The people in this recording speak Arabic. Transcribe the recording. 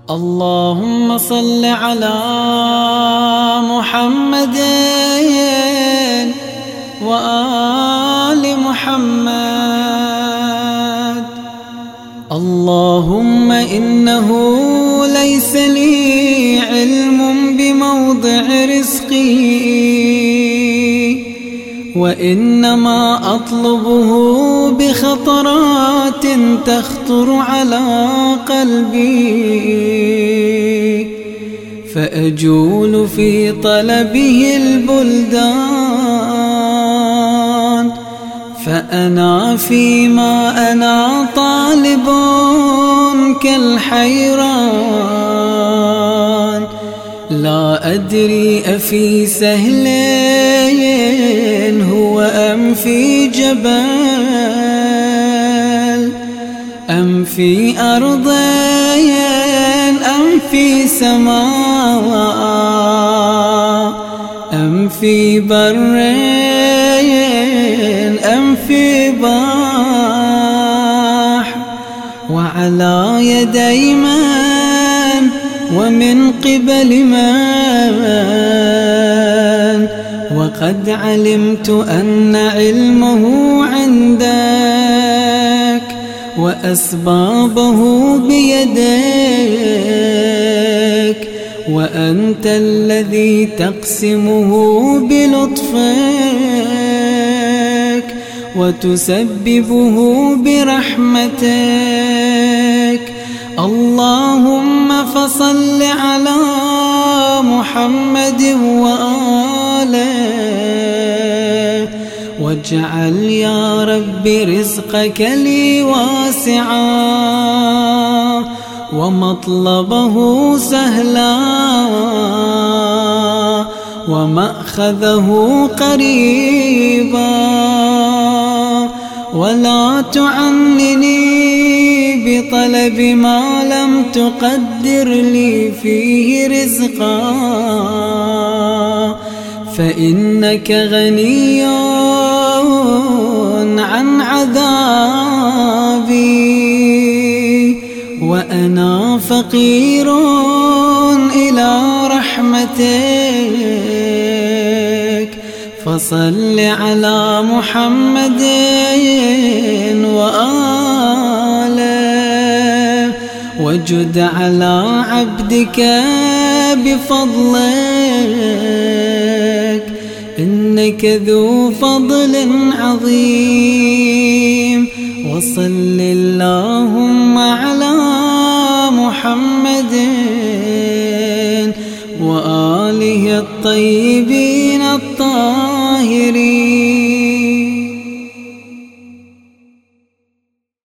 اللهم صل على محمد وآل محمد. اللهم إنه ليس لي علم بموضع رزقي، وإنما أطلبه بخطرات تخطر على قلبي، فأجول في طلبه البلدان، فأنا فيما أنا طالب كالحيران، لا أدري أفي سهل هو أم في جبل، أم في أرض أم في سماء، أم في بر أم في بحر، وعلى يدي من ومن قبل من، وقد علمت أن علمه عندك وأسبابه بيدك، وأنت الذي تقسمه بلطفك وتسببه برحمتك. اللهم فصل على محمد وآله، واجعل يا رب رزقك لي واسعا، ومطلبه سهلا، ومأخذه قريبا، ولا تعنني بطلب ما لم تقدر لي فيه رزقا، فإنك غني عن عذابي، وأنا فقير إلى رحمتك. فصل على محمد وآله، وجد على عبدك بفضلك، إنك ذو فضل عظيم. وصل اللهم على محمد وآله الطيبين الطاهرين.